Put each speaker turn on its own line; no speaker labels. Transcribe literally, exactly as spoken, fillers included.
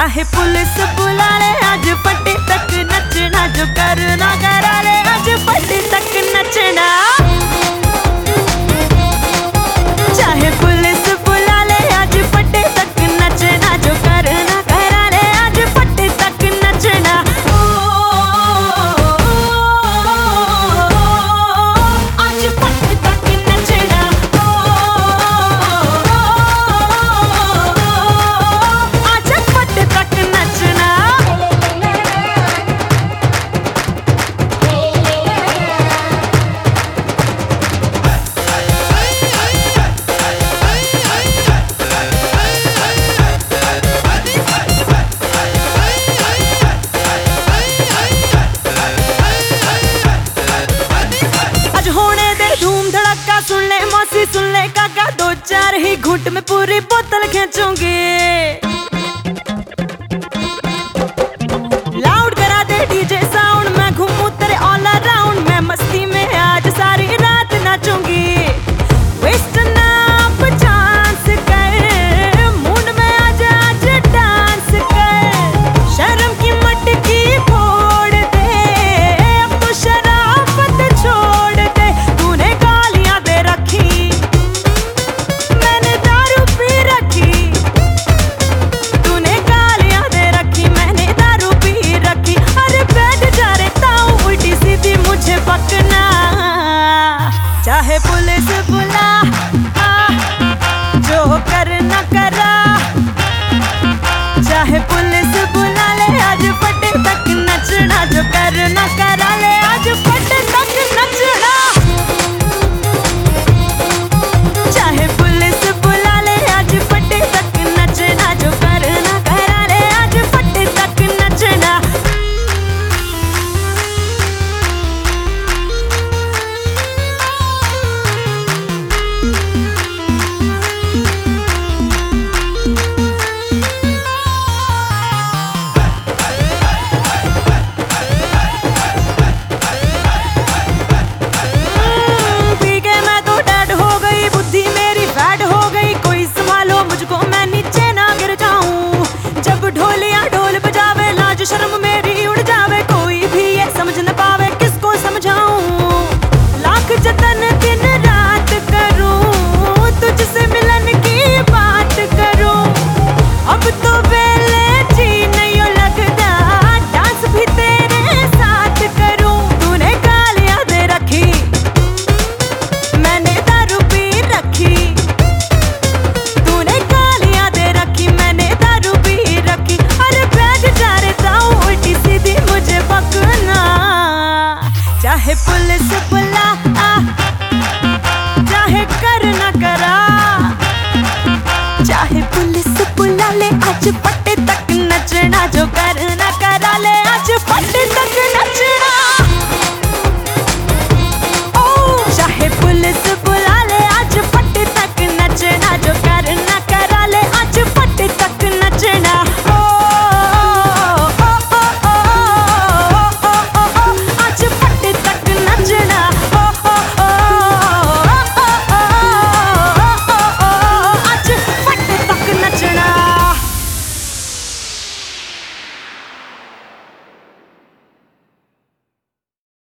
चाहे पुलिस बुला ले आज फटे तक नचना, जो करना करा ले आज फटे तक नचना। चाहे पुलिस बुला ले आज फटे तक नचना, जो करना करा ले आज फटे तक नचना। आज फटे तक नचना, आज फटे तक नचना। सुन ले मौसी सुन ले काका, दो चार ही घूंट में पूरी बोतल खींचूंगी। लाउड करा दे डीजे साउंड, मैं घूमूं तेरे ऑल अराउंड। मैं मस्ती में आज सारी रात नाचूंगी। वेस्ट ना चांस कर, मूड में आज आज डांस कर। शर्म की मटकी फोड़ दे, अब तो शराफत छोड़ दे। तूने गालियां दे रखी, मैंने दारू पी रखी। तूने गालियां दे रखी, मैंने दारू पी रखी। अरे बैठ जा रे ताऊ, उल्टी सीधी मुझे पकना। चाहे पुलिस बुला आ, जो करना करा। चाहे पुलिस बुला ले आज फटे तक नचना, जो करना करा।